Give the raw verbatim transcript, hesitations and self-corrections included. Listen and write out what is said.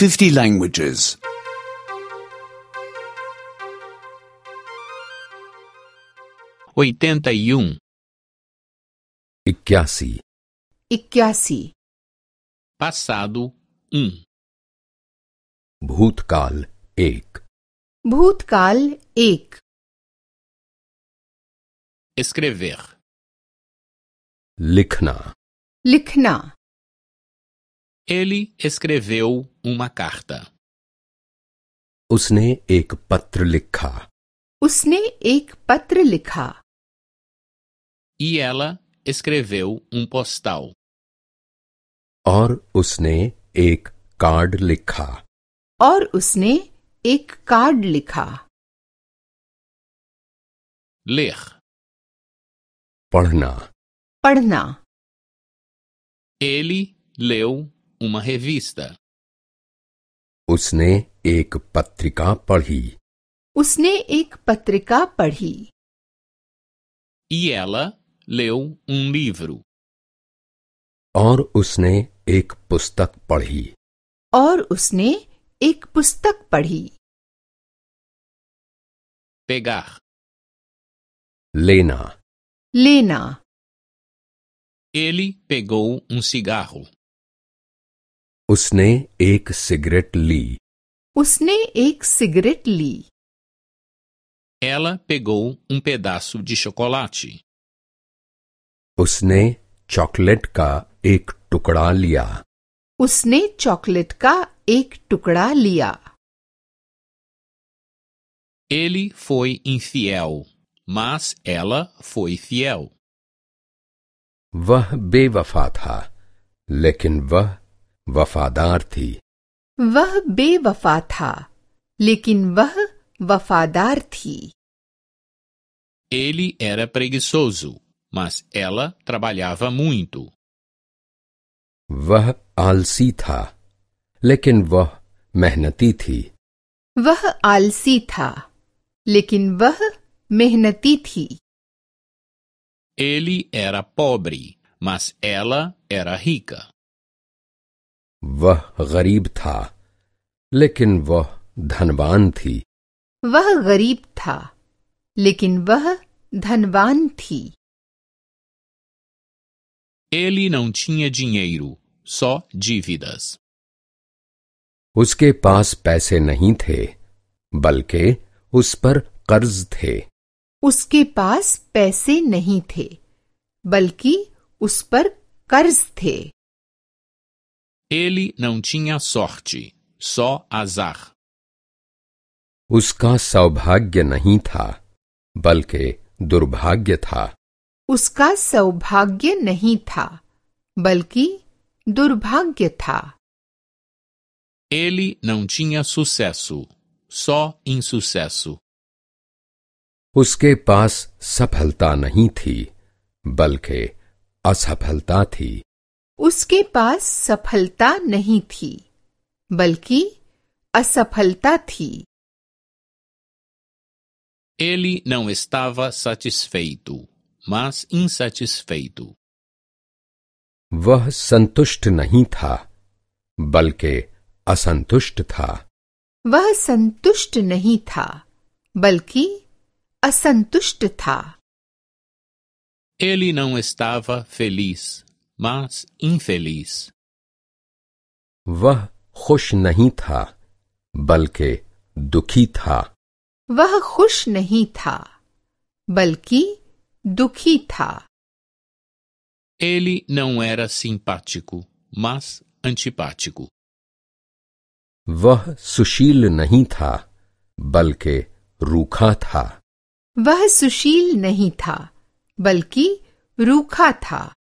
fifty languages. oitenta e um, इक्यासी, इक्यासी, passado um, भूतकाल एक, भूतकाल एक, escrever, लिखना, लिखना, ele escreveu uma carta. उसने एक पत्र लिखा, उसने एक पत्र लिखा, E ela escreveu um postal. और उसने एक कार्ड लिखा, और उसने एक कार्ड लिखा, Ler, पढ़ना, पढ़ना, ele leu uma revista. उसने एक पत्रिका पढ़ी, उसने एक पत्रिका पढ़ी, E ela leu um livro. और उसने एक पुस्तक पढ़ी, और उसने एक पुस्तक पढ़ी, Pegar, लेना, लेना, ele pegou um cigarro. उसने एक सिगरेट ली, उसने एक सिगरेट ली, Ela pegou um pedaço de chocolate. उसने चॉकलेट का एक टुकड़ा लिया, उसने चॉकलेट का एक टुकड़ा लिया, Ele foi infiel, mas ela foi fiel. वह बेवफा था, लेकिन वह वफादार थी, वह बेवफा था, लेकिन वह वफादार थी, Ele era preguiçoso, mas ela trabalhava muito. वह आलसी था, लेकिन वह मेहनती थी, वह आलसी था, लेकिन वह मेहनती थी, Ele era pobre, mas ela era rica. वह गरीब था, लेकिन वह धनवान थी, वह गरीब था, लेकिन वह धनवान थी, Ele não tinha dinheiro, só dívidas. उसके पास पैसे नहीं थे, बल्कि उस पर कर्ज थे, उसके पास पैसे नहीं थे, बल्कि उस पर कर्ज थे, Ele não tinha sorte, só azar. उसका सौभाग्य नहीं था, बल्कि दुर्भाग्य था, उसका सौभाग्य नहीं था, बल्कि दुर्भाग्य था, Ele não tinha sucesso, só insucesso. उसके पास सफलता नहीं थी, बल्कि असफलता थी, उसके पास सफलता नहीं थी, बल्कि असफलता थी, Ele não estava satisfeito, mas insatisfeito. वह संतुष्ट नहीं था, बल्कि असंतुष्ट था, वह संतुष्ट नहीं था, बल्कि असंतुष्ट था, Ele não estava feliz, mas infeliz. वह खुश नहीं था, बल्कि दुखी था, वह खुश नहीं था, बल्कि दुखी था, Ele não era simpático, mas antipático. वह सुशील नहीं था, बल्कि रूखा था, वह सुशील नहीं था, बल्कि रूखा था,